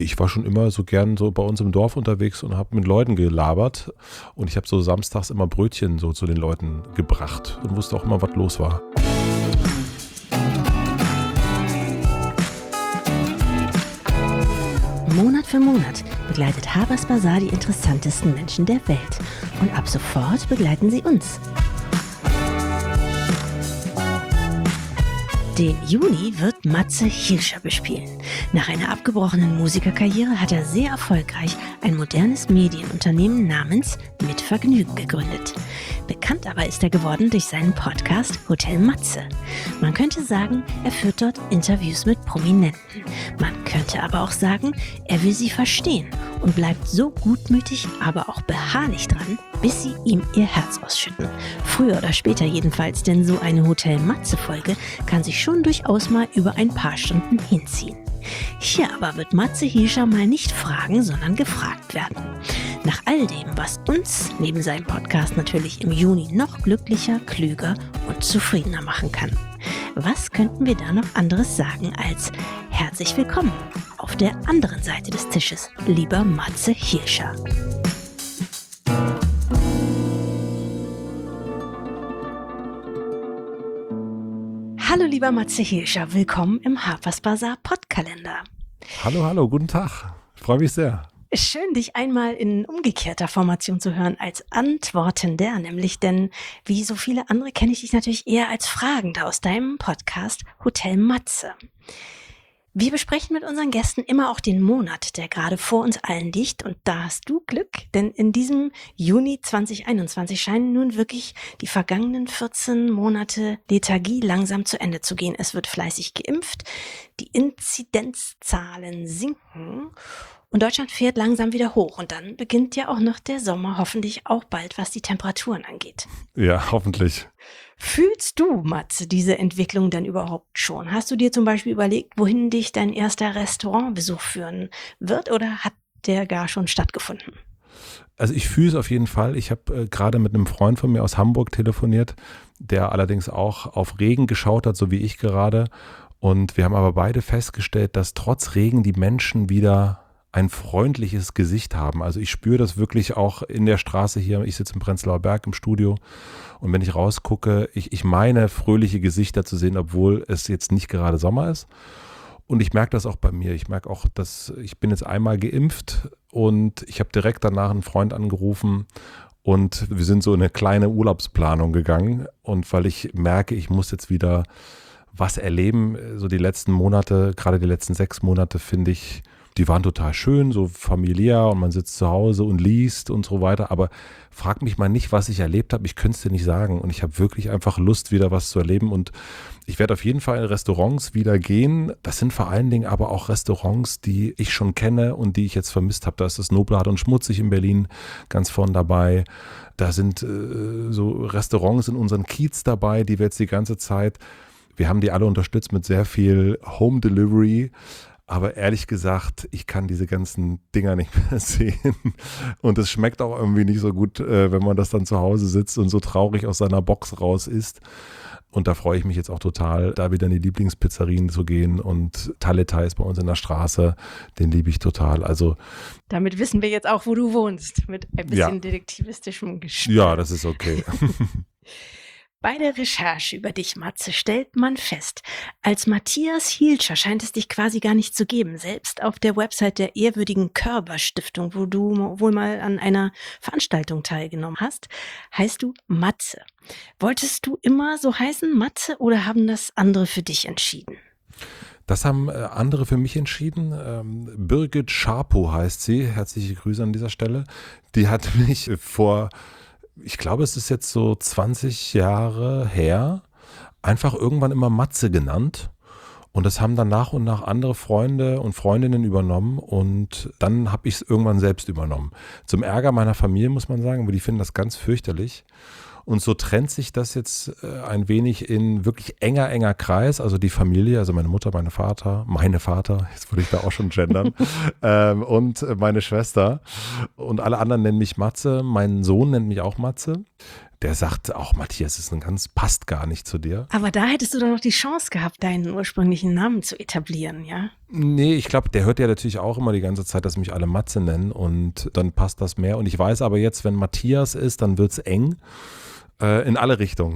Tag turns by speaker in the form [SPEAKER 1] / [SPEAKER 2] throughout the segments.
[SPEAKER 1] Ich war schon immer so gern so bei uns im Dorf unterwegs und habe mit Leuten gelabert. Und ich habe so samstags immer Brötchen so zu den Leuten gebracht und wusste auch immer, was los war.
[SPEAKER 2] Monat für Monat begleitet Habers Bazar die interessantesten Menschen der Welt. Und ab sofort begleiten sie uns. Den Juni wird Matze Hilscher bespielen. Nach einer abgebrochenen Musikerkarriere hat er sehr erfolgreich ein modernes Medienunternehmen namens Mit Vergnügen gegründet. Bekannt aber ist er geworden durch seinen Podcast Hotel Matze. Man könnte sagen, er führt dort Interviews mit Prominenten. Man könnte aber auch sagen, er will sie verstehen und bleibt so gutmütig, aber auch beharrlich dran, bis sie ihm ihr Herz ausschütten. Früher oder später jedenfalls, denn so eine Hotel Matze-Folge kann sich schon durchaus mal über ein paar Stunden hinziehen. Hier aber wird Matze Hilscher mal nicht fragen, sondern gefragt werden. Nach all dem, was uns neben seinem Podcast natürlich im Juni noch glücklicher, klüger und zufriedener machen kann. Was könnten wir da noch anderes sagen als herzlich willkommen auf der anderen Seite des Tisches, lieber Matze Hilscher. Hallo lieber Matze Hilscher, willkommen im Habers Bazar Podkalender.
[SPEAKER 1] Hallo, guten Tag. Ich freue mich sehr.
[SPEAKER 2] Schön, dich einmal in umgekehrter Formation zu hören als Antwortender, nämlich denn wie so viele andere kenne ich dich natürlich eher als Fragender aus deinem Podcast Hotel Matze. Wir besprechen mit unseren Gästen immer auch den Monat, der gerade vor uns allen liegt. Und da hast du Glück, denn in diesem Juni 2021 scheinen nun wirklich die vergangenen 14 Monate Lethargie langsam zu Ende zu gehen. Es wird fleißig geimpft, die Inzidenzzahlen sinken und Deutschland fährt langsam wieder hoch. Und dann beginnt ja auch noch der Sommer, hoffentlich auch bald, was die Temperaturen angeht.
[SPEAKER 1] Ja, hoffentlich.
[SPEAKER 2] Fühlst du, Matze, diese Entwicklung denn überhaupt schon? Hast du dir zum Beispiel überlegt, wohin dich dein erster Restaurantbesuch führen wird oder hat der gar schon stattgefunden?
[SPEAKER 1] Also ich fühle es auf jeden Fall. Ich habe gerade mit einem Freund von mir aus Hamburg telefoniert, der allerdings auch auf Regen geschaut hat, so wie ich gerade. Und wir haben aber beide festgestellt, dass trotz Regen die Menschen wieder ein freundliches Gesicht haben. Also ich spüre das wirklich auch in der Straße hier. Ich sitze im Prenzlauer Berg im Studio und wenn ich rausgucke, ich meine fröhliche Gesichter zu sehen, obwohl es jetzt nicht gerade Sommer ist. Und ich merke das auch bei mir. Ich merke auch, dass ich bin jetzt einmal geimpft und ich habe direkt danach einen Freund angerufen und wir sind so in eine kleine Urlaubsplanung gegangen. Und weil ich merke, ich muss jetzt wieder was erleben, so die letzten Monate, gerade die letzten 6 Monate finde ich, die waren total schön, so familiär und man sitzt zu Hause und liest und so weiter. Aber frag mich mal nicht, was ich erlebt habe. Ich könnte es dir nicht sagen. Und ich habe wirklich einfach Lust, wieder was zu erleben. Und ich werde auf jeden Fall in Restaurants wieder gehen. Das sind vor allen Dingen aber auch Restaurants, die ich schon kenne und die ich jetzt vermisst habe. Da ist das Nobelhart und Schmutzig in Berlin ganz vorn dabei. Da sind so Restaurants in unseren Kiez dabei, die wir jetzt die ganze Zeit, wir haben die alle unterstützt mit sehr viel Home Delivery. Aber ehrlich gesagt, ich kann diese ganzen Dinger nicht mehr sehen. Und es schmeckt auch irgendwie nicht so gut, wenn man das dann zu Hause sitzt und so traurig aus seiner Box raus isst. Und da freue ich mich jetzt auch total, da wieder in die Lieblingspizzerien zu gehen. Und Taletai ist bei uns in der Straße, den liebe ich total. Also
[SPEAKER 2] damit wissen wir jetzt auch, wo du wohnst, mit ein bisschen detektivistischem Gespür.
[SPEAKER 1] Ja, das ist okay.
[SPEAKER 2] Bei der Recherche über dich, Matze, stellt man fest, als Matthias Hilscher scheint es dich quasi gar nicht zu geben. Selbst auf der Website der ehrwürdigen Körber-Stiftung, wo du wohl mal an einer Veranstaltung teilgenommen hast, heißt du Matze. Wolltest du immer so heißen, Matze, oder haben das andere für dich entschieden?
[SPEAKER 1] Das haben andere für mich entschieden. Birgit Schapow heißt sie. Herzliche Grüße an dieser Stelle. Die hat mich vor... Ich glaube, es ist jetzt so 20 Jahre her, einfach irgendwann immer Matze genannt. Und das haben dann nach und nach andere Freunde und Freundinnen übernommen und dann habe ich es irgendwann selbst übernommen. Zum Ärger meiner Familie, muss man sagen, aber die finden das ganz fürchterlich. Und so trennt sich das jetzt ein wenig in wirklich enger Kreis, also die Familie, also meine Mutter, mein Vater, jetzt würde ich da auch schon gendern, und meine Schwester und alle anderen nennen mich Matze, mein Sohn nennt mich auch Matze. der sagt auch, Matthias passt gar nicht zu dir.
[SPEAKER 2] Aber da hättest du doch noch die Chance gehabt, deinen ursprünglichen Namen zu etablieren, ja?
[SPEAKER 1] Nee, ich glaube, der hört ja natürlich auch immer die ganze Zeit, dass mich alle Matze nennen und dann passt das mehr. Und ich weiß aber jetzt, wenn Matthias ist, dann wird's eng in alle Richtungen.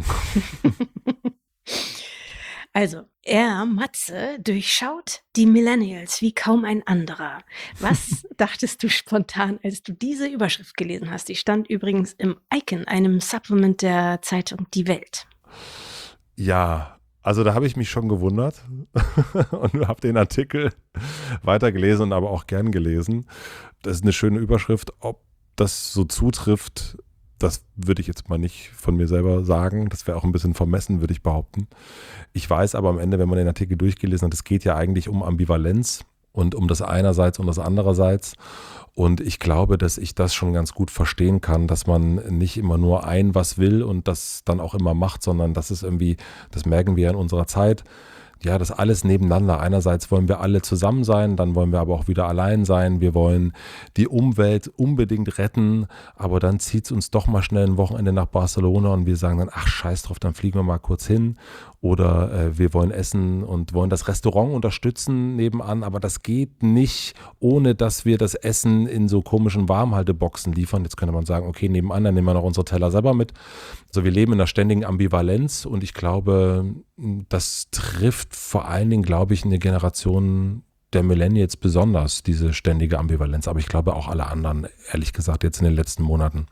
[SPEAKER 2] Also, er, Matze, durchschaut die Millennials wie kaum ein anderer. Was dachtest du spontan, als du diese Überschrift gelesen hast? Die stand übrigens im Icon, einem Supplement der Zeitung Die Welt.
[SPEAKER 1] Ja, also da habe ich mich schon gewundert und habe den Artikel weitergelesen und aber auch gern gelesen. Das ist eine schöne Überschrift. Ob das so zutrifft, das würde ich jetzt mal nicht von mir selber sagen. Das wäre auch ein bisschen vermessen, würde ich behaupten. Ich weiß aber am Ende, wenn man den Artikel durchgelesen hat, es geht ja eigentlich um Ambivalenz und um das einerseits und das andererseits. Und ich glaube, dass ich das schon ganz gut verstehen kann, dass man nicht immer nur was will und das dann auch immer macht, sondern das ist irgendwie, das merken wir ja in unserer Zeit, ja, das alles nebeneinander. Einerseits wollen wir alle zusammen sein, dann wollen wir aber auch wieder allein sein. Wir wollen die Umwelt unbedingt retten, aber dann zieht es uns doch mal schnell ein Wochenende nach Barcelona und wir sagen dann, ach scheiß drauf, dann fliegen wir mal kurz hin. Oder wir wollen essen und wollen das Restaurant unterstützen nebenan, aber das geht nicht, ohne dass wir das Essen in so komischen Warmhalteboxen liefern. Jetzt könnte man sagen, okay, nebenan, dann nehmen wir noch unsere Teller selber mit. Also wir leben in einer ständigen Ambivalenz und ich glaube, das trifft vor allen Dingen, glaube ich, eine Generation der Millennials besonders, diese ständige Ambivalenz. Aber ich glaube auch alle anderen, ehrlich gesagt, jetzt in den letzten Monaten.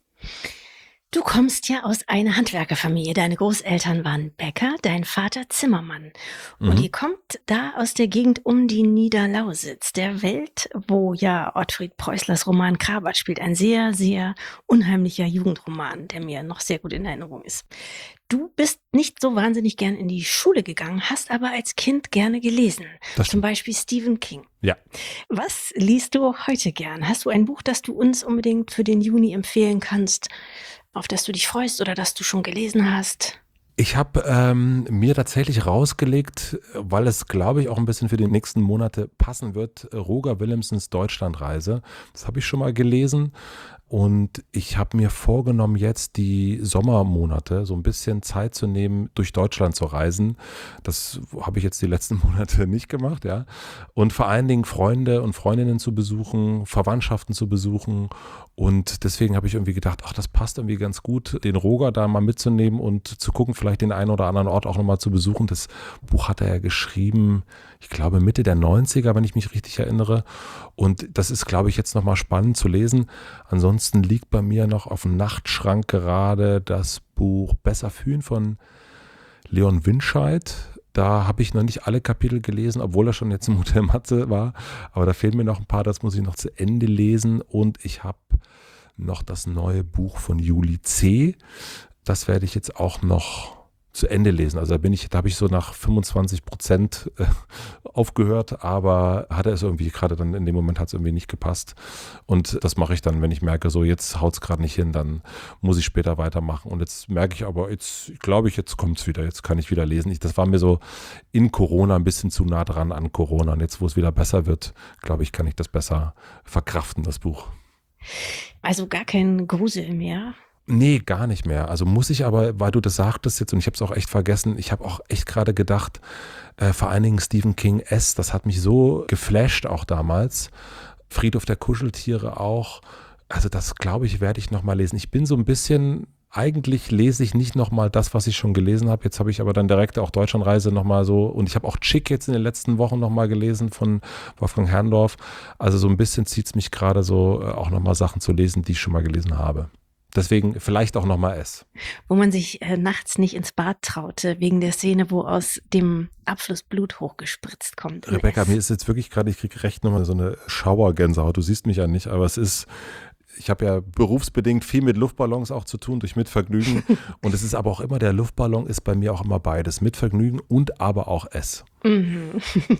[SPEAKER 2] Du kommst ja aus einer Handwerkerfamilie. Deine Großeltern waren Bäcker, dein Vater Zimmermann. Und ihr kommt da aus der Gegend um die Niederlausitz, der Welt, wo ja Ottfried Preußlers Roman Krabat spielt. Ein sehr, sehr unheimlicher Jugendroman, der mir noch sehr gut in Erinnerung ist. Du bist nicht so wahnsinnig gern in die Schule gegangen, hast aber als Kind gerne gelesen. Zum Beispiel Stephen King.
[SPEAKER 1] Ja.
[SPEAKER 2] Was liest du heute gern? Hast du ein Buch, das du uns unbedingt für den Juni empfehlen kannst, auf das du dich freust oder das du schon gelesen hast?
[SPEAKER 1] Ich habe mir tatsächlich rausgelegt, weil es, glaube ich, auch ein bisschen für die nächsten Monate passen wird, Roger Willemsens Deutschlandreise. Das habe ich schon mal gelesen. Und ich habe mir vorgenommen, jetzt die Sommermonate so ein bisschen Zeit zu nehmen, durch Deutschland zu reisen. Das habe ich jetzt die letzten Monate nicht gemacht, ja. Und vor allen Dingen Freunde und Freundinnen zu besuchen, Verwandtschaften zu besuchen. Und deswegen habe ich irgendwie gedacht, ach, das passt irgendwie ganz gut, den Roger da mal mitzunehmen und zu gucken, vielleicht den einen oder anderen Ort auch nochmal zu besuchen. Das Buch hat er ja geschrieben, ich glaube Mitte der 90er, wenn ich mich richtig erinnere. Und das ist, glaube ich, jetzt nochmal spannend zu lesen. Ansonsten liegt bei mir noch auf dem Nachtschrank gerade das Buch Besser fühlen von Leon Winscheid. Da habe ich noch nicht alle Kapitel gelesen, obwohl er schon jetzt im Hotel Matze war. Aber da fehlen mir noch ein paar, das muss ich noch zu Ende lesen. Und ich habe noch das neue Buch von Juli C. Das werde ich jetzt auch noch zu Ende lesen. Also da habe ich so nach 25% aufgehört, aber hatte es irgendwie gerade dann in dem Moment hat es irgendwie nicht gepasst. Und das mache ich dann, wenn ich merke, so jetzt haut es gerade nicht hin, dann muss ich später weitermachen. Und jetzt merke ich aber, jetzt glaube ich, jetzt kommt es wieder, jetzt kann ich wieder lesen. Das war mir so in Corona ein bisschen zu nah dran an Corona. Und jetzt, wo es wieder besser wird, glaube ich, kann ich das besser verkraften, das Buch.
[SPEAKER 2] Also gar kein Grusel mehr?
[SPEAKER 1] Nee, gar nicht mehr. Also muss ich aber, weil du das sagtest jetzt und ich habe es auch echt vergessen, ich habe auch echt gerade gedacht, vor allen Dingen Stephen King S., das hat mich so geflasht auch damals. Friedhof der Kuscheltiere auch. Also das, glaube ich, werde ich nochmal lesen. Ich bin so ein bisschen, eigentlich lese ich nicht nochmal das, was ich schon gelesen habe. Jetzt habe ich aber dann direkt auch Deutschlandreise nochmal so und ich habe auch Chick jetzt in den letzten Wochen nochmal gelesen von Wolfgang Herrndorf. Also so ein bisschen zieht es mich gerade so, auch nochmal Sachen zu lesen, die ich schon mal gelesen habe. Deswegen vielleicht auch nochmal S.
[SPEAKER 2] Wo man sich nachts nicht ins Bad traute, wegen der Szene, wo aus dem Abfluss Blut hochgespritzt kommt.
[SPEAKER 1] Rebecca, mir ist jetzt wirklich gerade, ich kriege recht nochmal so eine Schauergänsehaut. Du siehst mich ja nicht, aber ich habe ja berufsbedingt viel mit Luftballons auch zu tun, durch Mitvergnügen. Und es ist aber auch immer, der Luftballon ist bei mir auch immer beides. Mitvergnügen und aber auch S.
[SPEAKER 2] Mhm.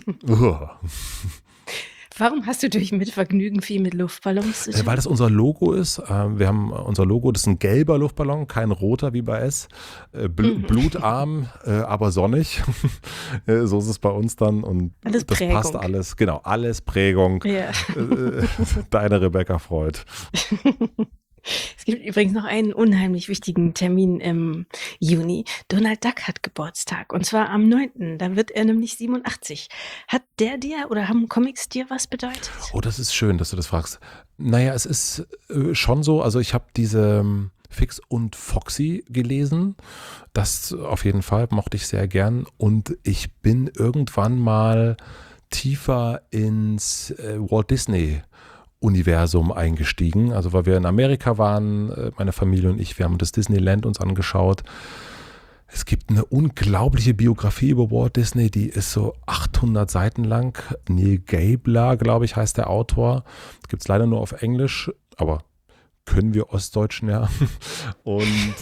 [SPEAKER 2] Warum hast du durch Mitvergnügen viel mit Luftballons zu tun?
[SPEAKER 1] Weil das unser Logo ist. Wir haben unser Logo, das ist ein gelber Luftballon, kein roter wie bei S. Blutarm, aber sonnig. So ist es bei uns dann. Und
[SPEAKER 2] alles
[SPEAKER 1] das
[SPEAKER 2] Prägung.
[SPEAKER 1] Passt alles. Genau, alles Prägung.
[SPEAKER 2] Ja.
[SPEAKER 1] Deine Rebecca Freud.
[SPEAKER 2] Es gibt übrigens noch einen unheimlich wichtigen Termin im Juni. Donald Duck hat Geburtstag und zwar am 9. Da wird er nämlich 87. Hat der dir oder haben Comics dir was bedeutet?
[SPEAKER 1] Oh, das ist schön, dass du das fragst. Naja, es ist schon so, also ich habe diese Fix und Foxy gelesen. Das auf jeden Fall mochte ich sehr gern und ich bin irgendwann mal tiefer ins Walt Disney Universum eingestiegen. Also weil wir in Amerika waren, meine Familie und ich, wir haben das Disneyland uns angeschaut. Es gibt eine unglaubliche Biografie über Walt Disney, die ist so 800 Seiten lang. Neil Gabler, glaube ich, heißt der Autor. Gibt es leider nur auf Englisch, aber können wir Ostdeutschen ja. Und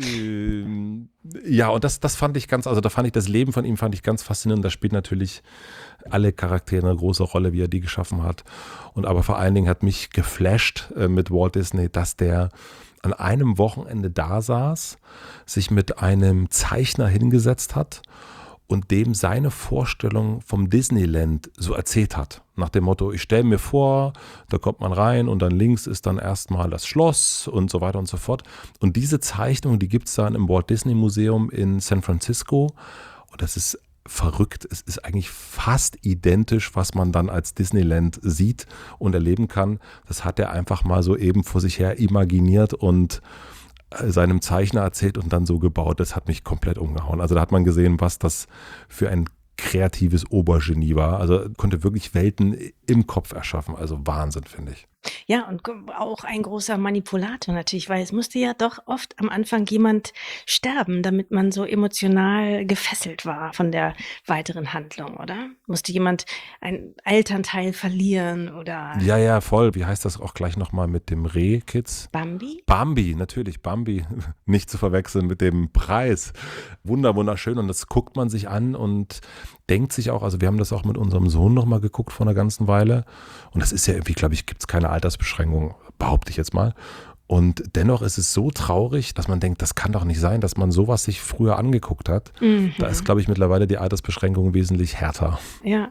[SPEAKER 1] ja, und das fand ich also da fand ich das Leben von ihm fand ich ganz faszinierend. Da spielt natürlich alle Charaktere eine große Rolle, wie er die geschaffen hat. Und aber vor allen Dingen hat mich geflasht mit Walt Disney, dass der an einem Wochenende da saß, sich mit einem Zeichner hingesetzt hat und dem seine Vorstellung vom Disneyland so erzählt hat. Nach dem Motto, ich stelle mir vor, da kommt man rein und dann links ist dann erstmal das Schloss und so weiter und so fort. Und diese Zeichnung, die gibt es dann im Walt Disney Museum in San Francisco. Und das ist verrückt. Es ist eigentlich fast identisch, was man dann als Disneyland sieht und erleben kann. Das hat er einfach mal so eben vor sich her imaginiert und seinem Zeichner erzählt und dann so gebaut. Das hat mich komplett umgehauen. Also da hat man gesehen, was das für ein kreatives Obergenie war. Also konnte wirklich Welten im Kopf erschaffen. Also Wahnsinn, finde ich.
[SPEAKER 2] Ja, und auch ein großer Manipulator natürlich, weil es musste ja doch oft am Anfang jemand sterben, damit man so emotional gefesselt war von der weiteren Handlung, oder? Musste jemand einen Elternteil verlieren oder
[SPEAKER 1] Ja, voll. Wie heißt das auch gleich nochmal mit dem Reh-Kids?
[SPEAKER 2] Bambi?
[SPEAKER 1] Bambi, natürlich, Bambi. Nicht zu verwechseln mit dem Preis. Wunderschön. Und das guckt man sich an und denkt sich auch, also wir haben das auch mit unserem Sohn nochmal geguckt vor einer ganzen Weile. Und das ist ja irgendwie, glaube ich, gibt es keine Altersbeschränkung, behaupte ich jetzt mal. Und dennoch ist es so traurig, dass man denkt, das kann doch nicht sein, dass man sowas sich früher angeguckt hat. Da ist, glaube ich, mittlerweile die Altersbeschränkung wesentlich härter.
[SPEAKER 2] Ja.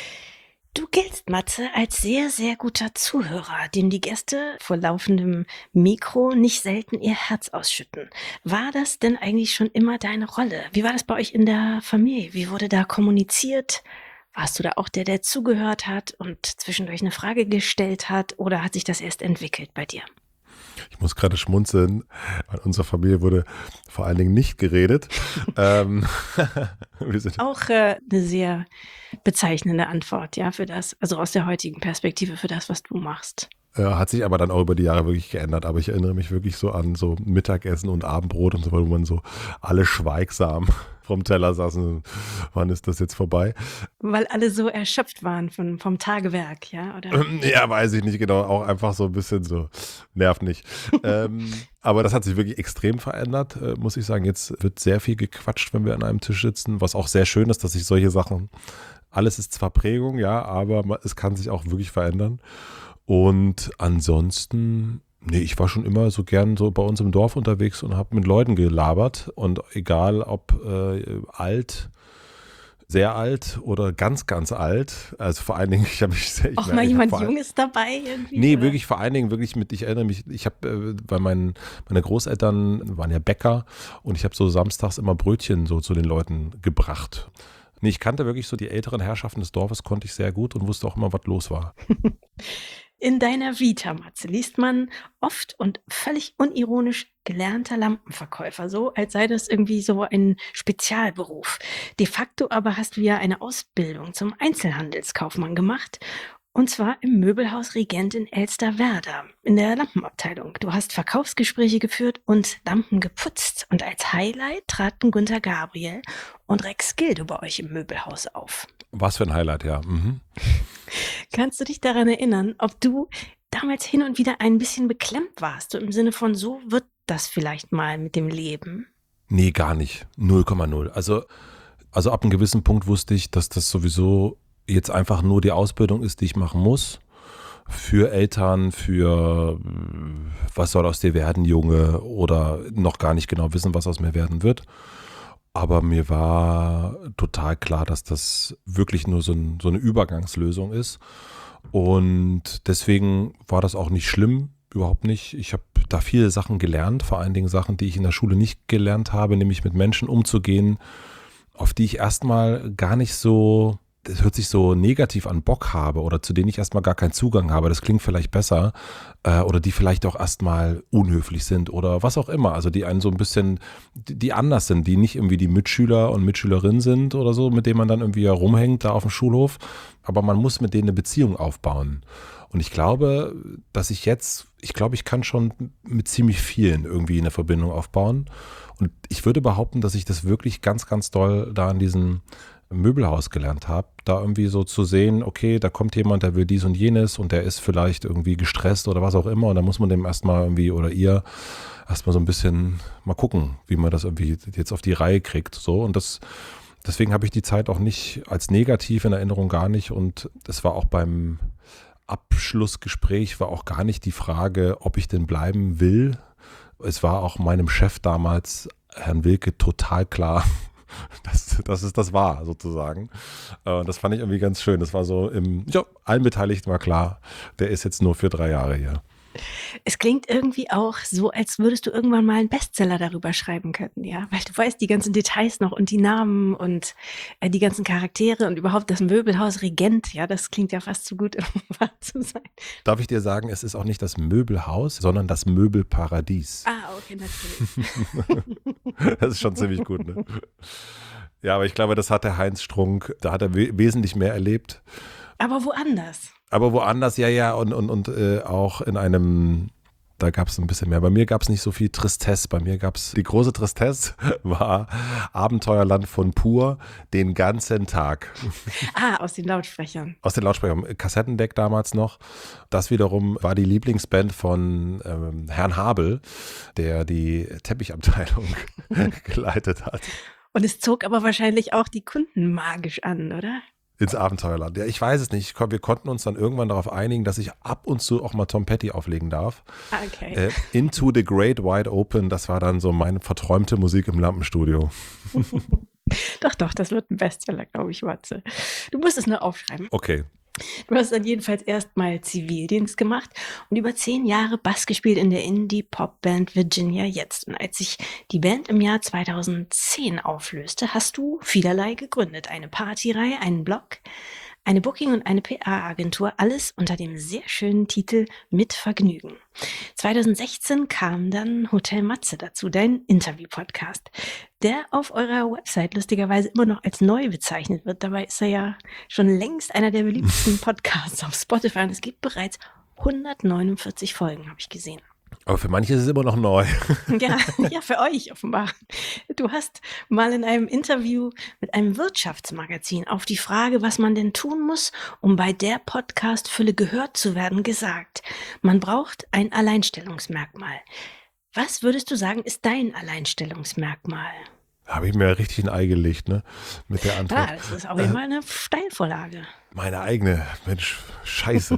[SPEAKER 2] Du giltst, Matze, als sehr, sehr guter Zuhörer, dem die Gäste vor laufendem Mikro nicht selten ihr Herz ausschütten. War das denn eigentlich schon immer deine Rolle? Wie war das bei euch in der Familie? Wie wurde da kommuniziert? Warst du da auch der zugehört hat und zwischendurch eine Frage gestellt hat oder hat sich das erst entwickelt bei dir?
[SPEAKER 1] Ich muss gerade schmunzeln, weil unserer Familie wurde vor allen Dingen nicht geredet. Wir sind
[SPEAKER 2] Auch eine sehr bezeichnende Antwort, ja, für das, also aus der heutigen Perspektive für das, was du machst.
[SPEAKER 1] Hat sich aber dann auch über die Jahre wirklich geändert. Aber ich erinnere mich wirklich so an so Mittagessen und Abendbrot und so, wo man so alle schweigsam vom Teller saßen. Wann ist das jetzt vorbei?
[SPEAKER 2] Weil alle so erschöpft waren vom Tagewerk, ja? Oder?
[SPEAKER 1] Ja, weiß ich nicht genau. Auch einfach so ein bisschen so, nervt nicht. Aber das hat sich wirklich extrem verändert, muss ich sagen. Jetzt wird sehr viel gequatscht, wenn wir an einem Tisch sitzen, was auch sehr schön ist, dass sich solche Sachen, alles ist zwar Prägung, ja, aber es kann sich auch wirklich verändern. Und ansonsten, nee, ich war schon immer so gern so bei uns im Dorf unterwegs und habe mit Leuten gelabert. Und egal ob alt, sehr alt oder ganz, ganz alt, also vor allen Dingen, ich habe mich sehr...
[SPEAKER 2] Auch mal jemand Junges dabei irgendwie?
[SPEAKER 1] Nee,
[SPEAKER 2] oder?
[SPEAKER 1] wirklich vor allen Dingen, wirklich mit, ich erinnere mich, ich habe, weil meine Großeltern waren ja Bäcker und ich habe so samstags immer Brötchen so zu den Leuten gebracht. Nee, ich kannte wirklich so die älteren Herrschaften des Dorfes, konnte ich sehr gut und wusste auch immer, was los war.
[SPEAKER 2] In deiner Vita, Matze, liest man oft und völlig unironisch gelernter Lampenverkäufer, so als sei das irgendwie so ein Spezialberuf. De facto aber hast du ja eine Ausbildung zum Einzelhandelskaufmann gemacht. Und zwar im Möbelhaus Regent in Elsterwerda, in der Lampenabteilung. Du hast Verkaufsgespräche geführt und Lampen geputzt. Und als Highlight traten Günter Gabriel und Rex Gildo bei euch im Möbelhaus auf.
[SPEAKER 1] Was für ein Highlight, ja. Mhm.
[SPEAKER 2] Kannst du dich daran erinnern, ob du damals hin und wieder ein bisschen beklemmt warst? So im Sinne von, so wird das vielleicht mal mit dem Leben?
[SPEAKER 1] Nee, gar nicht. 0,0. Also ab einem gewissen Punkt wusste ich, dass das sowieso jetzt einfach nur die Ausbildung ist, die ich machen muss. Für Eltern, für was soll aus dir werden, Junge, oder noch gar nicht genau wissen, was aus mir werden wird. Aber mir war total klar, dass das wirklich nur so eine Übergangslösung ist. Und deswegen war das auch nicht schlimm, überhaupt nicht. Ich habe da viele Sachen gelernt, vor allen Dingen Sachen, die ich in der Schule nicht gelernt habe, nämlich mit Menschen umzugehen, auf die ich erstmal gar nicht so, das hört sich so negativ an, Bock habe oder zu denen ich erstmal gar keinen Zugang habe. Das klingt vielleicht besser oder die vielleicht auch erstmal unhöflich sind oder was auch immer. Also die einen so ein bisschen, die anders sind, die nicht irgendwie die Mitschüler und Mitschülerinnen sind oder so, mit denen man dann irgendwie rumhängt da auf dem Schulhof. Aber man muss mit denen eine Beziehung aufbauen. Und ich glaube, ich kann schon mit ziemlich vielen irgendwie eine Verbindung aufbauen. Und ich würde behaupten, dass ich das wirklich ganz, ganz doll da in diesem Möbelhaus gelernt habe, da irgendwie so zu sehen, okay, da kommt jemand, der will dies und jenes und der ist vielleicht irgendwie gestresst oder was auch immer und da muss man dem erstmal irgendwie oder ihr erstmal so ein bisschen mal gucken, wie man das irgendwie jetzt auf die Reihe kriegt, so und deswegen habe ich die Zeit auch nicht als negativ in Erinnerung, gar nicht, und das war auch beim Abschlussgespräch war auch gar nicht die Frage, ob ich denn bleiben will. Es war auch meinem Chef damals, Herrn Wilke, total klar, dass es das war, sozusagen. Das fand ich irgendwie ganz schön. Das war so allen Beteiligten war klar, der ist jetzt nur für 3 Jahre hier.
[SPEAKER 2] Es klingt irgendwie auch so, als würdest du irgendwann mal einen Bestseller darüber schreiben können, ja? Weil du weißt die ganzen Details noch und die Namen und die ganzen Charaktere und überhaupt das Möbelhaus Regent, ja, das klingt ja fast zu gut, um wahr zu sein.
[SPEAKER 1] Darf ich dir sagen, es ist auch nicht das Möbelhaus, sondern das Möbelparadies.
[SPEAKER 2] Okay, natürlich.
[SPEAKER 1] Das ist schon ziemlich gut, ne? Ja, aber ich glaube, das hat der Heinz Strunk, da hat er wesentlich mehr erlebt.
[SPEAKER 2] Aber woanders.
[SPEAKER 1] Aber woanders, ja, und auch in einem, da gab es ein bisschen mehr. Bei mir gab es nicht so viel Tristesse. Bei mir gab es, die große Tristesse war Abenteuerland von Pur den ganzen Tag.
[SPEAKER 2] Aus den Lautsprechern.
[SPEAKER 1] Aus den Lautsprechern. Kassettendeck damals noch. Das wiederum war die Lieblingsband von Herrn Habel, der die Teppichabteilung geleitet hat.
[SPEAKER 2] Und es zog aber wahrscheinlich auch die Kunden magisch an, oder?
[SPEAKER 1] Ins Abenteuerland. Ja, ich weiß es nicht. Wir konnten uns dann irgendwann darauf einigen, dass ich ab und zu auch mal Tom Petty auflegen darf.
[SPEAKER 2] Okay.
[SPEAKER 1] Into the Great Wide Open, das war dann so meine verträumte Musik im Lampenstudio.
[SPEAKER 2] Doch, das wird ein Bestseller, glaube ich, Matze. Du musst es nur aufschreiben.
[SPEAKER 1] Okay.
[SPEAKER 2] Du hast dann jedenfalls erstmal Zivildienst gemacht und über 10 Jahre Bass gespielt in der Indie-Pop-Band Virginia Jetzt. Und als sich die Band im Jahr 2010 auflöste, hast du vielerlei gegründet. Eine Partyreihe, einen Blog, eine Booking- und eine PR-Agentur, alles unter dem sehr schönen Titel Mit Vergnügen. 2016 kam dann Hotel Matze dazu, dein Interview-Podcast, der auf eurer Website lustigerweise immer noch als neu bezeichnet wird. Dabei ist er ja schon längst einer der beliebtesten Podcasts auf Spotify und es gibt bereits 149 Folgen, habe ich gesehen.
[SPEAKER 1] Aber für manche ist es immer noch neu.
[SPEAKER 2] Ja, für euch offenbar. Du hast mal in einem Interview mit einem Wirtschaftsmagazin auf die Frage, was man denn tun muss, um bei der Podcast-Fülle gehört zu werden, gesagt, man braucht ein Alleinstellungsmerkmal. Was würdest du sagen, ist dein Alleinstellungsmerkmal?
[SPEAKER 1] Habe ich mir richtig ein Ei gelegt, ne? Mit der Antwort.
[SPEAKER 2] Ja, das ist auch immer eine Steilvorlage.
[SPEAKER 1] Meine eigene, Mensch, scheiße.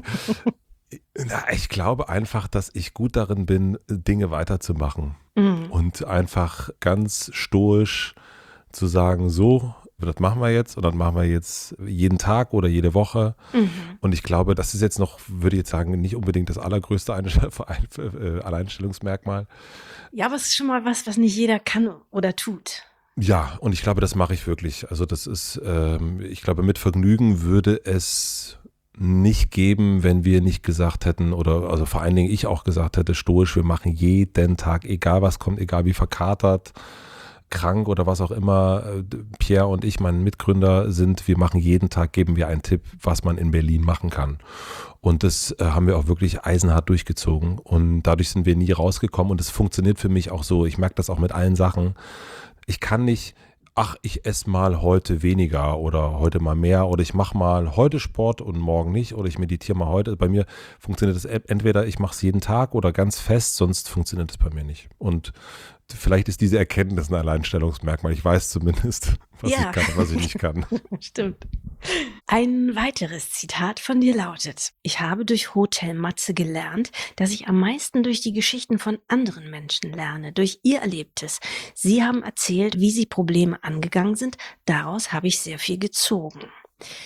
[SPEAKER 1] Ich glaube einfach, dass ich gut darin bin, Dinge weiterzumachen und einfach ganz stoisch zu sagen, so, das machen wir jetzt und dann machen wir jetzt jeden Tag oder jede Woche. Und ich glaube, das ist jetzt noch, würde ich jetzt sagen, nicht unbedingt das allergrößte Alleinstellungsmerkmal.
[SPEAKER 2] Ja, aber es ist schon mal was nicht jeder kann oder tut.
[SPEAKER 1] Ja, und ich glaube, das mache ich wirklich. Also das ist, ich glaube, mit Vergnügen würde es nicht geben, wenn wir nicht gesagt hätten oder also vor allen Dingen ich auch gesagt hätte, stoisch, wir machen jeden Tag, egal was kommt, egal wie verkatert, krank oder was auch immer, Pierre und ich, mein Mitgründer, sind, wir machen jeden Tag, geben wir einen Tipp, was man in Berlin machen kann. Und das haben wir auch wirklich eisenhart durchgezogen und dadurch sind wir nie rausgekommen und es funktioniert für mich auch so, ich merke das auch mit allen Sachen, ich kann nicht, ich esse mal heute weniger oder heute mal mehr oder ich mache mal heute Sport und morgen nicht oder ich meditiere mal heute. Bei mir funktioniert das entweder ich mache es jeden Tag oder ganz fest, sonst funktioniert es bei mir nicht. Und vielleicht ist diese Erkenntnis ein Alleinstellungsmerkmal. Ich weiß zumindest, was ich kann und was ich nicht kann.
[SPEAKER 2] Stimmt. Ein weiteres Zitat von dir lautet: Ich habe durch Hotel Matze gelernt, dass ich am meisten durch die Geschichten von anderen Menschen lerne, durch ihr Erlebtes. Sie haben erzählt, wie sie Probleme angegangen sind. Daraus habe ich sehr viel gezogen.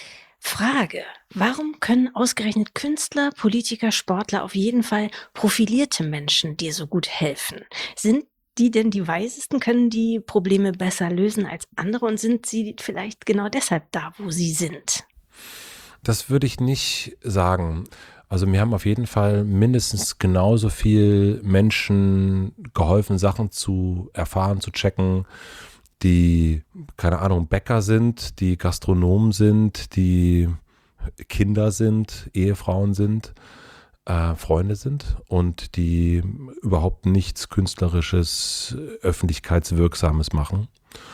[SPEAKER 2] Frage: Warum können ausgerechnet Künstler, Politiker, Sportler, auf jeden Fall profilierte Menschen dir so gut helfen? Sind die denn die Weisesten? Können die Probleme besser lösen als andere und sind sie vielleicht genau deshalb da, wo sie sind?
[SPEAKER 1] Das würde ich nicht sagen. Also mir haben auf jeden Fall mindestens genauso viel Menschen geholfen, Sachen zu erfahren, zu checken, die, keine Ahnung, Bäcker sind, die Gastronomen sind, die Kinder sind, Ehefrauen sind, Freunde sind und die überhaupt nichts Künstlerisches, Öffentlichkeitswirksames machen.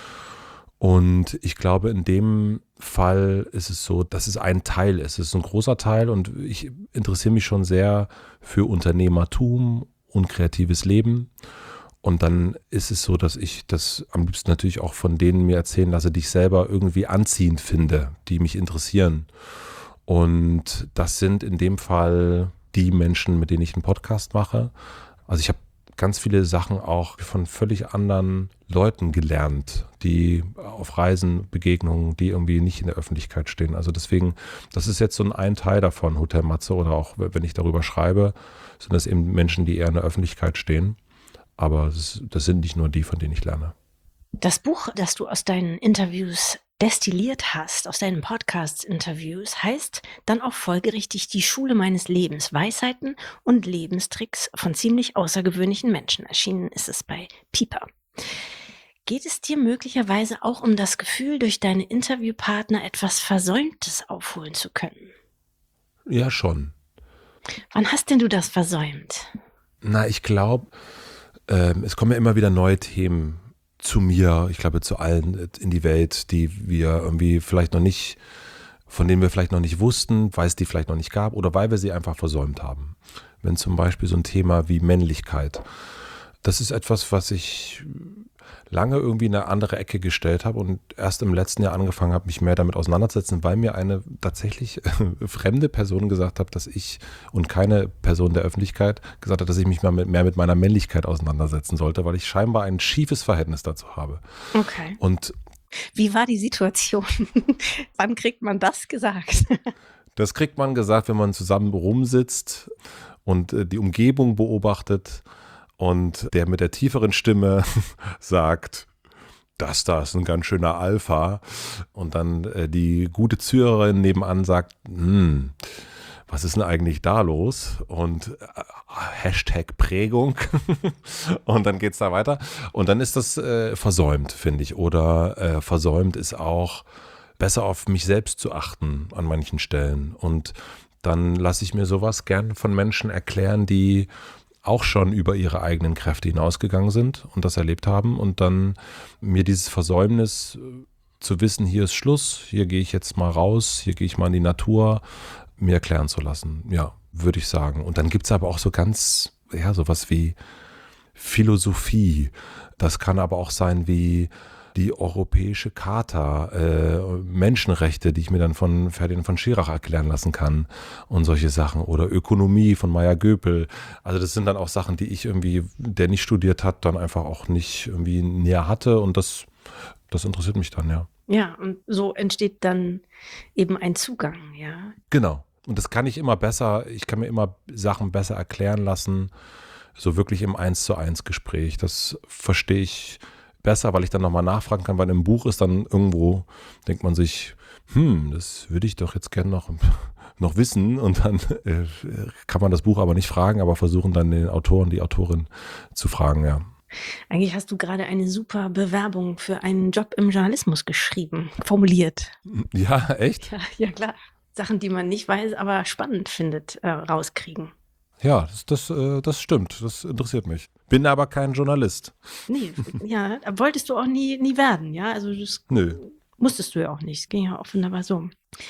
[SPEAKER 1] Und ich glaube, in dem Fall ist es so, dass es ein Teil ist. Es ist ein großer Teil und ich interessiere mich schon sehr für Unternehmertum und kreatives Leben. Und dann ist es so, dass ich das am liebsten natürlich auch von denen mir erzählen lasse, die ich selber irgendwie anziehend finde, die mich interessieren. Und das sind in dem Fall die Menschen, mit denen ich einen Podcast mache. Also ich habe ganz viele Sachen auch von völlig anderen Leuten gelernt, die auf Reisen, Begegnungen, die irgendwie nicht in der Öffentlichkeit stehen. Also deswegen, das ist jetzt so ein Teil davon, Hotel Matze, oder auch wenn ich darüber schreibe, sind das eben Menschen, die eher in der Öffentlichkeit stehen. Aber das sind nicht nur die, von denen ich lerne.
[SPEAKER 2] Das Buch, das du aus deinen Interviews destilliert hast, aus deinen Podcast-Interviews, heißt dann auch folgerichtig Die Schule meines Lebens, Weisheiten und Lebenstricks von ziemlich außergewöhnlichen Menschen. Erschienen ist es bei Piper. Geht es dir möglicherweise auch um das Gefühl, durch deine Interviewpartner etwas Versäumtes aufholen zu können?
[SPEAKER 1] Ja, schon.
[SPEAKER 2] Wann hast denn du das versäumt?
[SPEAKER 1] Na, ich glaube, es kommen ja immer wieder neue Themen zu mir, ich glaube zu allen in die Welt, die wir irgendwie vielleicht noch nicht, von denen wir vielleicht noch nicht wussten, weil es die vielleicht noch nicht gab oder weil wir sie einfach versäumt haben. Wenn zum Beispiel so ein Thema wie Männlichkeit, das ist etwas, was ich lange irgendwie in eine andere Ecke gestellt habe und erst im letzten Jahr angefangen habe, mich mehr damit auseinanderzusetzen, weil mir eine tatsächlich fremde Person gesagt hat, dass ich und keine Person der Öffentlichkeit gesagt hat, dass ich mich mal mehr mit meiner Männlichkeit auseinandersetzen sollte, weil ich scheinbar ein schiefes Verhältnis dazu habe.
[SPEAKER 2] Okay.
[SPEAKER 1] Und
[SPEAKER 2] wie war die Situation? Wann kriegt man das gesagt?
[SPEAKER 1] das kriegt man gesagt, wenn man zusammen rumsitzt und die Umgebung beobachtet und der mit der tieferen Stimme sagt, das da ist ein ganz schöner Alpha. Und dann die gute Zuhörerin nebenan sagt, was ist denn eigentlich da los? Und Hashtag Prägung. Und dann geht's da weiter. Und dann ist das versäumt, finde ich. Oder versäumt ist auch, besser auf mich selbst zu achten an manchen Stellen. Und dann lasse ich mir sowas gern von Menschen erklären, die auch schon über ihre eigenen Kräfte hinausgegangen sind und das erlebt haben und dann mir dieses Versäumnis zu wissen, hier ist Schluss, hier gehe ich jetzt mal raus, hier gehe ich mal in die Natur, mir erklären zu lassen, ja, würde ich sagen. Und dann gibt es aber auch so ganz, ja, sowas wie Philosophie. Das kann aber auch sein wie die Europäische Charta, Menschenrechte, die ich mir dann von Ferdinand von Schirach erklären lassen kann und solche Sachen. Oder Ökonomie von Meyer Göpel. Also das sind dann auch Sachen, die ich irgendwie, der nicht studiert hat, dann einfach auch nicht irgendwie näher hatte und das interessiert mich dann, ja.
[SPEAKER 2] Ja, und so entsteht dann eben ein Zugang, ja.
[SPEAKER 1] Genau. Und das kann ich immer besser, ich kann mir immer Sachen besser erklären lassen, so wirklich im 1:1 Gespräch. Das verstehe ich besser, weil ich dann nochmal nachfragen kann, weil im Buch ist dann irgendwo, denkt man sich, das würde ich doch jetzt gerne noch wissen und dann kann man das Buch aber nicht fragen, aber versuchen dann den Autor und die Autorin zu fragen, ja.
[SPEAKER 2] Eigentlich hast du gerade eine super Bewerbung für einen Job im Journalismus geschrieben, formuliert.
[SPEAKER 1] Ja, echt?
[SPEAKER 2] Ja, klar. Sachen, die man nicht weiß, aber spannend findet, rauskriegen.
[SPEAKER 1] Ja, das stimmt, das interessiert mich. Bin aber kein Journalist.
[SPEAKER 2] Nee, ja, wolltest du auch nie werden, ja? Also das
[SPEAKER 1] Nö.
[SPEAKER 2] musstest du ja auch nicht. Es ging ja auch wunderbar so.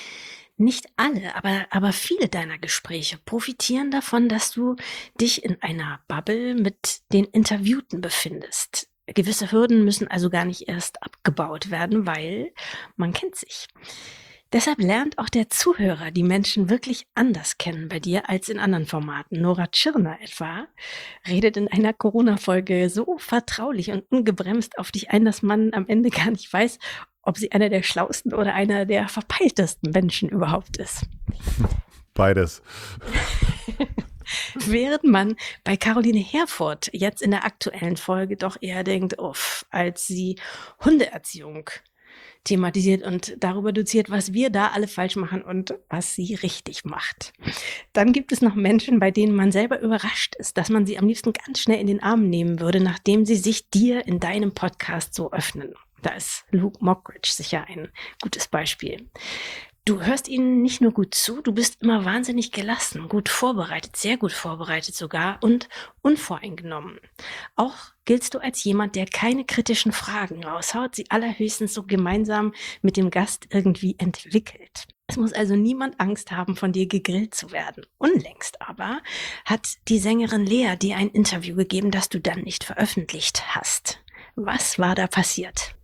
[SPEAKER 2] Nicht alle, aber viele deiner Gespräche profitieren davon, dass du dich in einer Bubble mit den Interviewten befindest. Gewisse Hürden müssen also gar nicht erst abgebaut werden, weil man kennt sich. Deshalb lernt auch der Zuhörer die Menschen wirklich anders kennen bei dir als in anderen Formaten. Nora Tschirner etwa redet in einer Corona-Folge so vertraulich und ungebremst auf dich ein, dass man am Ende gar nicht weiß, ob sie einer der schlauesten oder einer der verpeiltesten Menschen überhaupt ist.
[SPEAKER 1] Beides.
[SPEAKER 2] Während man bei Caroline Herfurth jetzt in der aktuellen Folge doch eher denkt, uff, als sie Hundeerziehung thematisiert und darüber doziert, was wir da alle falsch machen und was sie richtig macht. Dann gibt es noch Menschen, bei denen man selber überrascht ist, dass man sie am liebsten ganz schnell in den Arm nehmen würde, nachdem sie sich dir in deinem Podcast so öffnen. Da ist Luke Mockridge sicher ein gutes Beispiel. Du hörst ihnen nicht nur gut zu, du bist immer wahnsinnig gelassen, gut vorbereitet, sehr gut vorbereitet sogar und unvoreingenommen. Auch giltst du als jemand, der keine kritischen Fragen raushaut, sie allerhöchstens so gemeinsam mit dem Gast irgendwie entwickelt. Es muss also niemand Angst haben, von dir gegrillt zu werden. Unlängst aber hat die Sängerin Lea dir ein Interview gegeben, das du dann nicht veröffentlicht hast. Was war da passiert?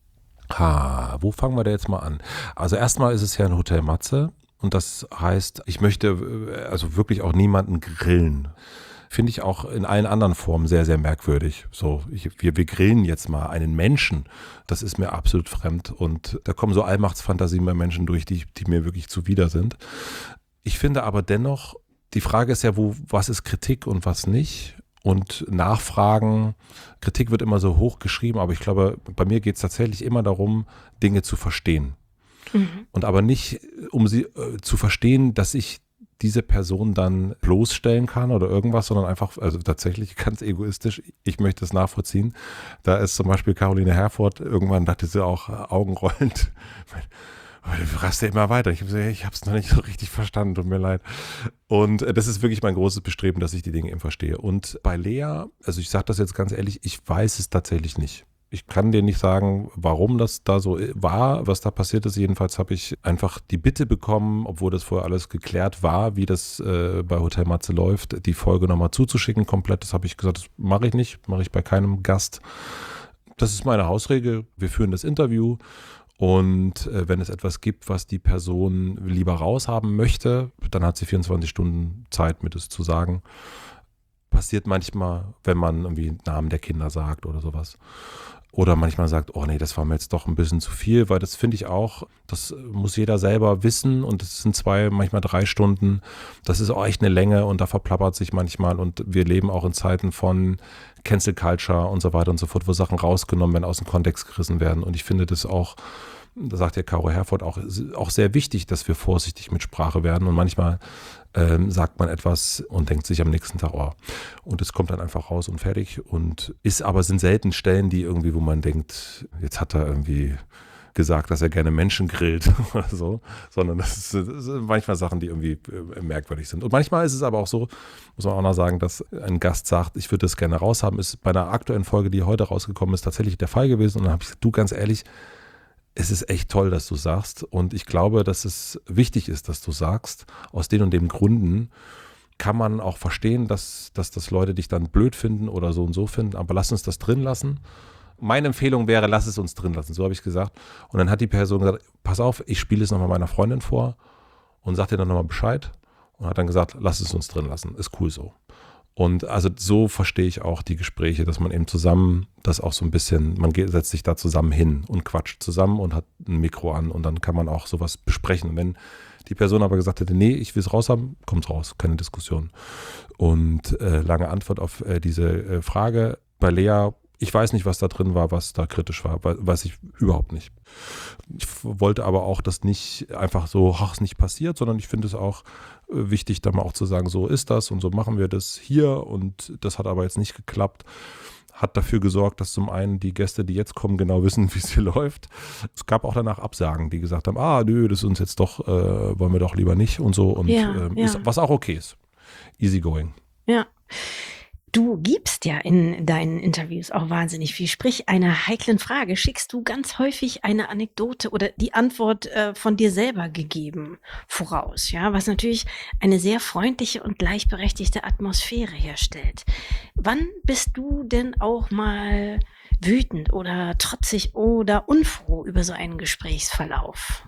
[SPEAKER 1] Wo fangen wir da jetzt mal an? Also erstmal ist es ja ein Hotel Matze und das heißt, ich möchte also wirklich auch niemanden grillen. Finde ich auch in allen anderen Formen sehr, sehr merkwürdig. So, wir grillen jetzt mal einen Menschen. Das ist mir absolut fremd und da kommen so Allmachtsfantasien bei Menschen durch, die mir wirklich zuwider sind. Ich finde aber dennoch, die Frage ist ja, was ist Kritik und was nicht? Und Nachfragen, Kritik wird immer so hoch geschrieben, aber ich glaube, bei mir geht es tatsächlich immer darum, Dinge zu verstehen. Und aber nicht, um sie zu verstehen, dass ich diese Person dann bloßstellen kann oder irgendwas, sondern einfach, also tatsächlich ganz egoistisch, ich möchte es nachvollziehen. Da ist zum Beispiel Caroline Herfurth, irgendwann dachte sie auch augenrollend, du rast ja immer weiter. Ich habe es noch nicht so richtig verstanden, tut mir leid. Und das ist wirklich mein großes Bestreben, dass ich die Dinge eben verstehe. Und bei Lea, also ich sage das jetzt ganz ehrlich, ich weiß es tatsächlich nicht. Ich kann dir nicht sagen, warum das da so war, was da passiert ist. Jedenfalls habe ich einfach die Bitte bekommen, obwohl das vorher alles geklärt war, wie das bei Hotel Matze läuft, die Folge nochmal zuzuschicken komplett. Das habe ich gesagt, das mache ich nicht, mache ich bei keinem Gast. Das ist meine Hausregel. Wir führen das Interview. Und wenn es etwas gibt, was die Person lieber raushaben möchte, dann hat sie 24 Stunden Zeit, mir das zu sagen. Passiert manchmal, wenn man irgendwie Namen der Kinder sagt oder sowas. Oder manchmal sagt, oh nee, das war mir jetzt doch ein bisschen zu viel, weil das finde ich auch, das muss jeder selber wissen und es sind 2, manchmal 3 Stunden. Das ist auch echt eine Länge und da verplappert sich manchmal und wir leben auch in Zeiten von Cancel Culture und so weiter und so fort, wo Sachen rausgenommen werden, aus dem Kontext gerissen werden und ich finde das auch, da sagt ja Caro Herfurth auch sehr wichtig, dass wir vorsichtig mit Sprache werden und manchmal sagt man etwas und denkt sich am nächsten Tag, oh, und es kommt dann einfach raus und fertig und sind selten Stellen, die irgendwie, wo man denkt, jetzt hat er irgendwie gesagt, dass er gerne Menschen grillt oder so, sondern das sind manchmal Sachen, die irgendwie merkwürdig sind. Und manchmal ist es aber auch so, muss man auch noch sagen, dass ein Gast sagt, ich würde das gerne raushaben, ist bei einer aktuellen Folge, die heute rausgekommen ist, tatsächlich der Fall gewesen und dann habe ich gesagt, du, ganz ehrlich, es ist echt toll, dass du sagst und ich glaube, dass es wichtig ist, dass du sagst, aus den und den Gründen kann man auch verstehen, dass das Leute dich dann blöd finden oder so und so finden, aber lass uns das drin lassen. Meine Empfehlung wäre, lass es uns drin lassen, so habe ich gesagt. Und dann hat die Person gesagt, pass auf, ich spiele es nochmal meiner Freundin vor und sag dir dann nochmal Bescheid und hat dann gesagt, lass es uns drin lassen, ist cool so. Und also so verstehe ich auch die Gespräche, dass man eben zusammen das auch so ein bisschen, setzt sich da zusammen hin und quatscht zusammen und hat ein Mikro an und dann kann man auch sowas besprechen. Und wenn die Person aber gesagt hätte, nee, ich will es raus haben, kommt raus, keine Diskussion. Und lange Antwort auf diese Frage. Bei Lea, ich weiß nicht, was da drin war, was da kritisch war, weiß ich überhaupt nicht. Ich wollte aber auch, dass nicht einfach so, ach, ist nicht passiert, sondern ich finde es auch wichtig, da mal auch zu sagen, so ist das und so machen wir das hier und das hat aber jetzt nicht geklappt. Hat dafür gesorgt, dass zum einen die Gäste, die jetzt kommen, genau wissen, wie es hier läuft. Es gab auch danach Absagen, die gesagt haben, nö, das ist uns jetzt doch, wollen wir doch lieber nicht und so. Und was auch okay ist. Easy going.
[SPEAKER 2] Ja. Du gibst ja in deinen Interviews auch wahnsinnig viel. Sprich, einer heiklen Frage schickst du ganz häufig eine Anekdote oder die Antwort von dir selber gegeben voraus, ja, was natürlich eine sehr freundliche und gleichberechtigte Atmosphäre herstellt. Wann bist du denn auch mal wütend oder trotzig oder unfroh über so einen Gesprächsverlauf?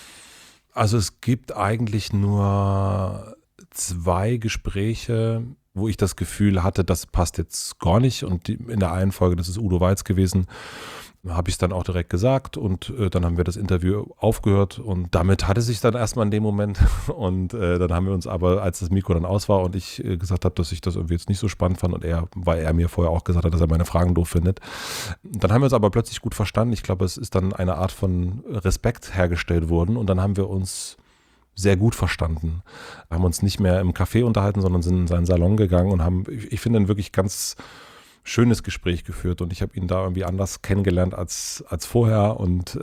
[SPEAKER 1] Also es gibt eigentlich nur 2 Gespräche, wo ich das Gefühl hatte, das passt jetzt gar nicht. Und in der einen Folge, das ist Udo Walz gewesen, habe ich es dann auch direkt gesagt und dann haben wir das Interview aufgehört und damit hatte sich dann erstmal in dem Moment und dann haben wir uns aber, als das Mikro dann aus war und ich gesagt habe, dass ich das irgendwie jetzt nicht so spannend fand und weil er mir vorher auch gesagt hat, dass er meine Fragen doof findet, dann haben wir uns aber plötzlich gut verstanden. Ich glaube, es ist dann eine Art von Respekt hergestellt worden und dann haben wir uns sehr gut verstanden. Haben uns nicht mehr im Café unterhalten, sondern sind in seinen Salon gegangen und haben, ich finde, ein wirklich ganz schönes Gespräch geführt und ich habe ihn da irgendwie anders kennengelernt als vorher und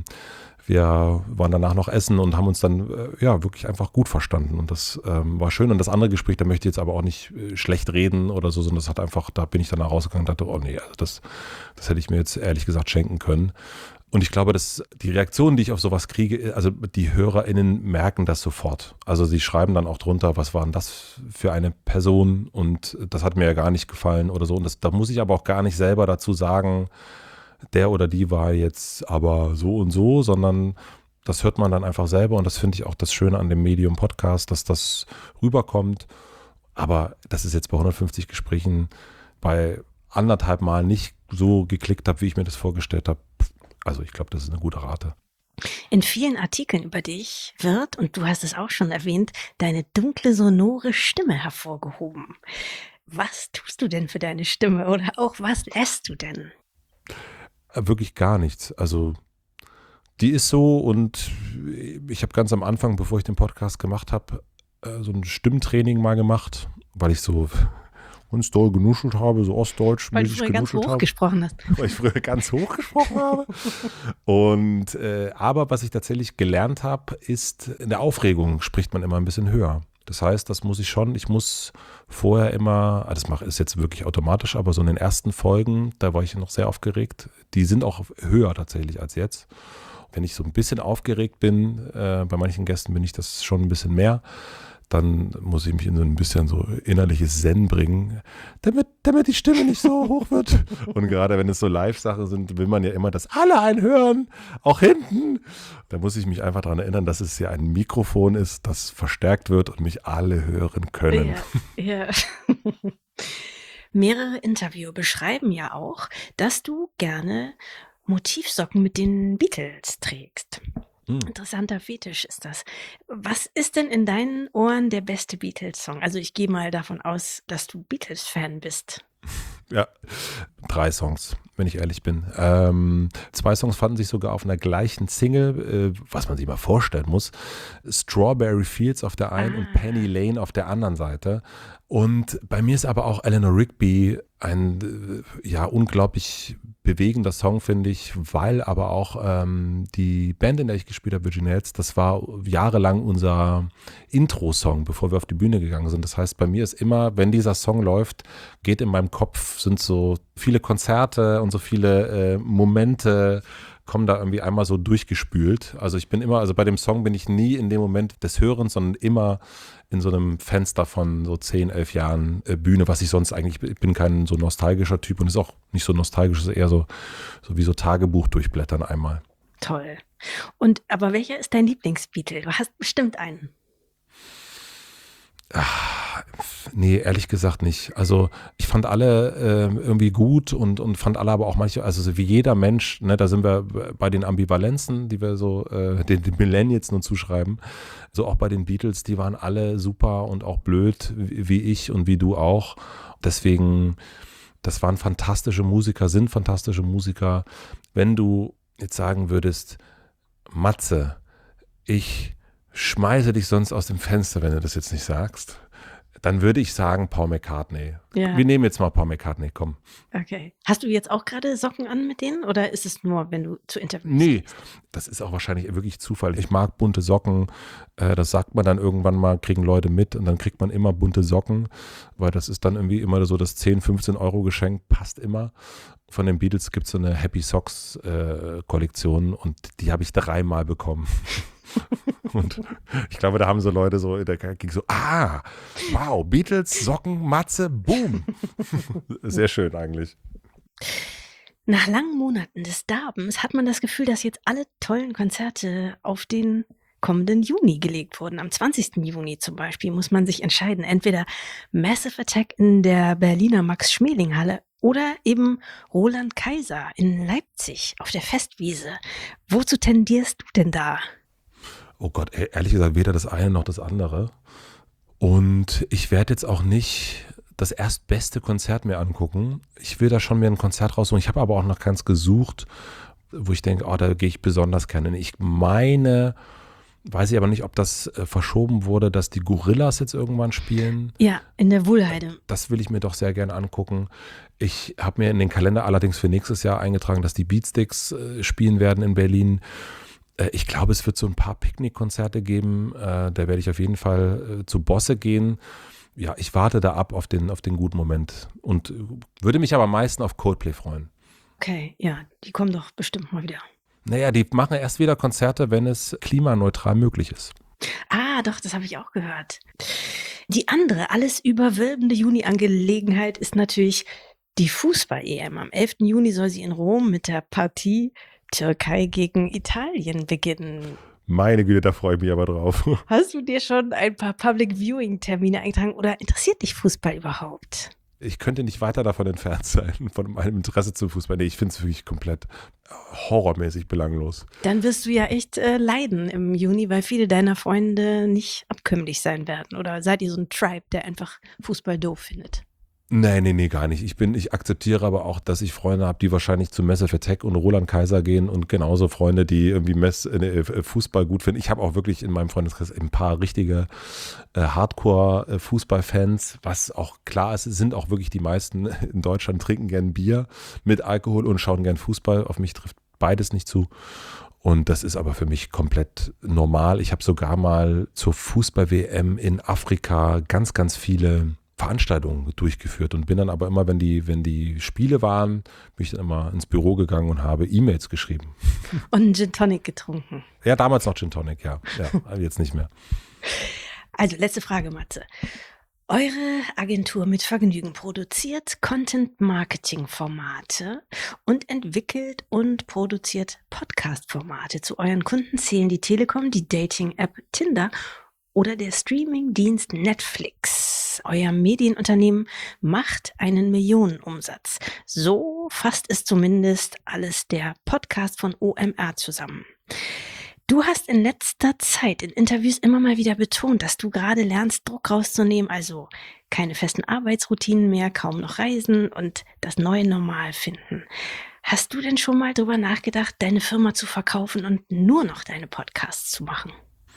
[SPEAKER 1] wir waren danach noch essen und haben uns dann wirklich einfach gut verstanden und das war schön. Und das andere Gespräch, da möchte ich jetzt aber auch nicht schlecht reden oder so, sondern das hat einfach, da bin ich danach rausgegangen und dachte, oh nee, also das hätte ich mir jetzt ehrlich gesagt schenken können. Und ich glaube, dass die Reaktionen, die ich auf sowas kriege, also die HörerInnen merken das sofort. Also sie schreiben dann auch drunter, was war denn das für eine Person und das hat mir ja gar nicht gefallen oder so. Und da muss ich aber auch gar nicht selber dazu sagen, der oder die war jetzt aber so und so, sondern das hört man dann einfach selber und das finde ich auch das Schöne an dem Medium Podcast, dass das rüberkommt. Aber das ist jetzt bei 150 Gesprächen bei 1,5 Mal nicht so geklickt habe, wie ich mir das vorgestellt habe. Also ich glaube, das ist eine gute Rate.
[SPEAKER 2] In vielen Artikeln über dich wird, und du hast es auch schon erwähnt, deine dunkle, sonore Stimme hervorgehoben. Was tust du denn für deine Stimme oder auch was lässt du denn?
[SPEAKER 1] Wirklich gar nichts. Also die ist so und ich habe ganz am Anfang, bevor ich den Podcast gemacht habe, so ein Stimmtraining mal gemacht, weil ich so uns doll genuschelt habe, so ostdeutsch
[SPEAKER 2] Weil du früher ganz hoch gesprochen hast.
[SPEAKER 1] Weil ich früher ganz hoch gesprochen habe. Und aber was ich tatsächlich gelernt habe, ist, in der Aufregung spricht man immer ein bisschen höher. Das heißt, das muss ich schon, ich muss vorher immer, ist jetzt wirklich automatisch, aber so in den ersten Folgen, da war ich noch sehr aufgeregt, die sind auch höher tatsächlich als jetzt. Wenn ich so ein bisschen aufgeregt bin, bei manchen Gästen bin ich das schon ein bisschen mehr, dann muss ich mich in so ein bisschen so innerliches Zen bringen, damit die Stimme nicht so hoch wird. Und gerade wenn es so Live-Sachen sind, will man ja immer, dass alle einen hören, auch hinten. Da muss ich mich einfach daran erinnern, dass es ja ein Mikrofon ist, das verstärkt wird und mich alle hören können.
[SPEAKER 2] Ja. Mehrere Interviewer beschreiben ja auch, dass du gerne Motivsocken mit den Beatles trägst. Interessanter Fetisch ist das. Was ist denn in deinen Ohren der beste Beatles-Song? Also ich gehe mal davon aus, dass du Beatles-Fan bist.
[SPEAKER 1] Ja, 3 Songs, wenn ich ehrlich bin. 2 Songs fanden sich sogar auf einer gleichen Single, was man sich mal vorstellen muss. Strawberry Fields auf der einen und Penny Lane auf der anderen Seite. Und bei mir ist aber auch Eleanor Rigby ein unglaublich bewegender Song, finde ich, weil aber auch die Band, in der ich gespielt habe, Virgin Hells, das war jahrelang unser Intro-Song, bevor wir auf die Bühne gegangen sind. Das heißt, bei mir ist immer, wenn dieser Song läuft, geht in meinem Kopf, sind so viele Konzerte und so viele Momente, kommen da irgendwie einmal so durchgespült. Also ich bin immer, also bei dem Song bin ich nie in dem Moment des Hörens, sondern immer in so einem Fenster von so 10, 11 Jahren Bühne, was ich sonst eigentlich, ich bin kein so nostalgischer Typ und ist auch nicht so nostalgisch, ist eher so wie so Tagebuch durchblättern einmal.
[SPEAKER 2] Toll. Und aber welcher ist dein Lieblingsbeatle? Du hast bestimmt einen.
[SPEAKER 1] Nee, ehrlich gesagt nicht. Also ich fand alle irgendwie gut und fand alle aber auch manche, also so wie jeder Mensch, ne, da sind wir bei den Ambivalenzen, die wir so den Millennials nur zuschreiben, so auch bei den Beatles, die waren alle super und auch blöd, wie ich und wie du auch. Deswegen, das waren fantastische Musiker, sind fantastische Musiker. Wenn du jetzt sagen würdest, Matze, ich schmeiße dich sonst aus dem Fenster, wenn du das jetzt nicht sagst, dann würde ich sagen Paul McCartney.
[SPEAKER 2] Ja.
[SPEAKER 1] Wir nehmen jetzt mal Paul McCartney, komm.
[SPEAKER 2] Okay. Hast du jetzt auch gerade Socken an mit denen oder ist es nur, wenn du zu Interviews
[SPEAKER 1] Nee,
[SPEAKER 2] bist?
[SPEAKER 1] das ist auch wahrscheinlich wirklich Zufall. Ich mag bunte Socken, das sagt man dann irgendwann mal, kriegen Leute mit und dann kriegt man immer bunte Socken, weil das ist dann irgendwie immer so das 10, 15 Euro Geschenk, passt immer. Von den Beatles gibt es so eine Happy Socks Kollektion und die habe ich 3-mal bekommen. Und ich glaube, da haben so Leute so, da ging so, wow, Beatles, Socken, Matze, boom. Sehr schön eigentlich.
[SPEAKER 2] Nach langen Monaten des Darbens hat man das Gefühl, dass jetzt alle tollen Konzerte auf den kommenden Juni gelegt wurden. Am 20. Juni zum Beispiel muss man sich entscheiden, entweder Massive Attack in der Berliner Max-Schmeling-Halle oder eben Roland Kaiser in Leipzig auf der Festwiese. Wozu tendierst du denn da?
[SPEAKER 1] Oh Gott, ehrlich gesagt, weder das eine noch das andere. Und ich werde jetzt auch nicht das erstbeste Konzert mir angucken. Ich will da schon mir ein Konzert raussuchen. Ich habe aber auch noch keins gesucht, wo ich denke, da gehe ich besonders gerne hin. Ich meine, weiß ich aber nicht, ob das verschoben wurde, dass die Gorillas jetzt irgendwann spielen.
[SPEAKER 2] Ja, in der Wuhlheide.
[SPEAKER 1] Das will ich mir doch sehr gerne angucken. Ich habe mir in den Kalender allerdings für nächstes Jahr eingetragen, dass die Beatsticks spielen werden in Berlin. Ich glaube, es wird so ein paar Picknickkonzerte geben. Da werde ich auf jeden Fall zu Bosse gehen. Ja, ich warte da ab auf den guten Moment und würde mich aber am meisten auf Coldplay freuen.
[SPEAKER 2] Okay, ja, die kommen doch bestimmt mal wieder.
[SPEAKER 1] Naja, die machen erst wieder Konzerte, wenn es klimaneutral möglich ist.
[SPEAKER 2] Ah, doch, das habe ich auch gehört. Die andere, alles überwölbende Juni-Angelegenheit ist natürlich die Fußball-EM. Am 11. Juni soll sie in Rom mit der Partie Türkei gegen Italien beginnen.
[SPEAKER 1] Meine Güte, da freue ich mich aber drauf.
[SPEAKER 2] Hast du dir schon ein paar Public-Viewing-Termine eingetragen oder interessiert dich Fußball überhaupt?
[SPEAKER 1] Ich könnte nicht weiter davon entfernt sein, von meinem Interesse zum Fußball. Nee, ich finde es wirklich komplett horrormäßig belanglos.
[SPEAKER 2] Dann wirst du ja echt leiden im Juni, weil viele deiner Freunde nicht abkömmlich sein werden. Oder seid ihr so ein Tribe, der einfach Fußball doof findet?
[SPEAKER 1] Nee, gar nicht. Ich akzeptiere aber auch, dass ich Freunde habe, die wahrscheinlich zu Massive Attack und Roland Kaiser gehen und genauso Freunde, die irgendwie Fußball gut finden. Ich habe auch wirklich in meinem Freundeskreis ein paar richtige Hardcore-Fußballfans, was auch klar ist, sind auch wirklich die meisten in Deutschland, trinken gern Bier mit Alkohol und schauen gern Fußball. Auf mich trifft beides nicht zu. Und das ist aber für mich komplett normal. Ich habe sogar mal zur Fußball-WM in Afrika ganz, ganz viele Veranstaltungen durchgeführt und bin dann aber immer, wenn die Spiele waren, bin ich dann immer ins Büro gegangen und habe E-Mails geschrieben.
[SPEAKER 2] Und einen Gin Tonic getrunken.
[SPEAKER 1] Ja, damals noch Gin Tonic, ja jetzt nicht mehr.
[SPEAKER 2] Also, letzte Frage, Matze. Eure Agentur mit Vergnügen produziert Content-Marketing-Formate und entwickelt und produziert Podcast-Formate. Zu euren Kunden zählen die Telekom, die Dating-App Tinder oder der Streaming-Dienst Netflix. Euer Medienunternehmen macht einen Millionenumsatz. So fasst es zumindest alles der Podcast von OMR zusammen. Du hast in letzter Zeit in Interviews immer mal wieder betont, dass du gerade lernst, Druck rauszunehmen, also keine festen Arbeitsroutinen mehr, kaum noch reisen und das neue Normal finden. Hast du denn schon mal drüber nachgedacht, deine Firma zu verkaufen und nur noch deine Podcasts zu machen?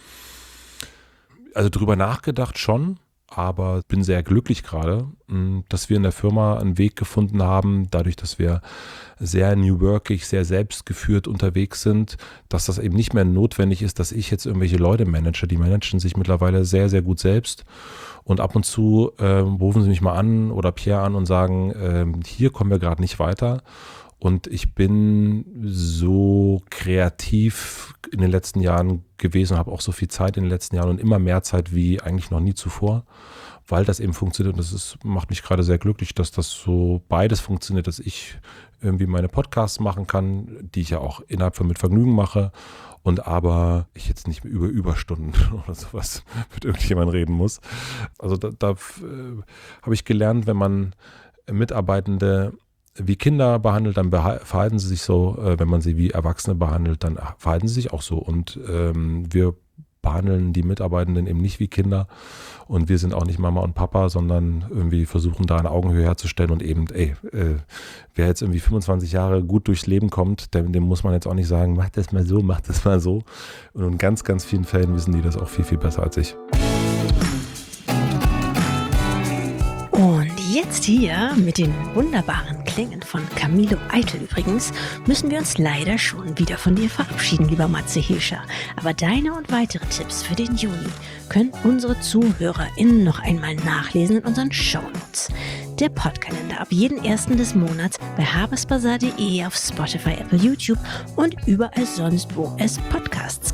[SPEAKER 1] Also drüber nachgedacht schon, aber bin sehr glücklich gerade, dass wir in der Firma einen Weg gefunden haben, dadurch, dass wir sehr new workig, sehr selbstgeführt unterwegs sind, dass das eben nicht mehr notwendig ist, dass ich jetzt irgendwelche Leute manage. Die managen sich mittlerweile sehr, sehr gut selbst. Und ab und zu rufen sie mich mal an oder Pierre an und sagen, hier kommen wir gerade nicht weiter. Und ich bin so kreativ in den letzten Jahren gewesen, habe auch so viel Zeit in den letzten Jahren und immer mehr Zeit wie eigentlich noch nie zuvor, weil das eben funktioniert. Und macht mich gerade sehr glücklich, dass das so beides funktioniert, dass ich irgendwie meine Podcasts machen kann, die ich ja auch innerhalb von Mit Vergnügen mache. Und aber ich jetzt nicht über Überstunden oder sowas mit irgendjemandem reden muss. Also da habe ich gelernt, wenn man Mitarbeitende wie Kinder behandelt, dann verhalten sie sich so. Wenn man sie wie Erwachsene behandelt, dann verhalten sie sich auch so. Und wir behandeln die Mitarbeitenden eben nicht wie Kinder. Und wir sind auch nicht Mama und Papa, sondern irgendwie versuchen da eine Augenhöhe herzustellen und eben, wer jetzt irgendwie 25 Jahre gut durchs Leben kommt, dem muss man jetzt auch nicht sagen, mach das mal so, mach das mal so. Und in ganz, ganz vielen Fällen wissen die das auch viel, viel besser als ich.
[SPEAKER 2] Und jetzt hier mit den wunderbaren Klängen von Camilo Eitel übrigens, müssen wir uns leider schon wieder von dir verabschieden, lieber Matze Hilscher. Aber deine und weitere Tipps für den Juni können unsere ZuhörerInnen noch einmal nachlesen in unseren Shownotes. Der Podkalender ab jeden 1. des Monats bei habersbasar.de, auf Spotify, Apple, YouTube und überall sonst, wo es Podcasts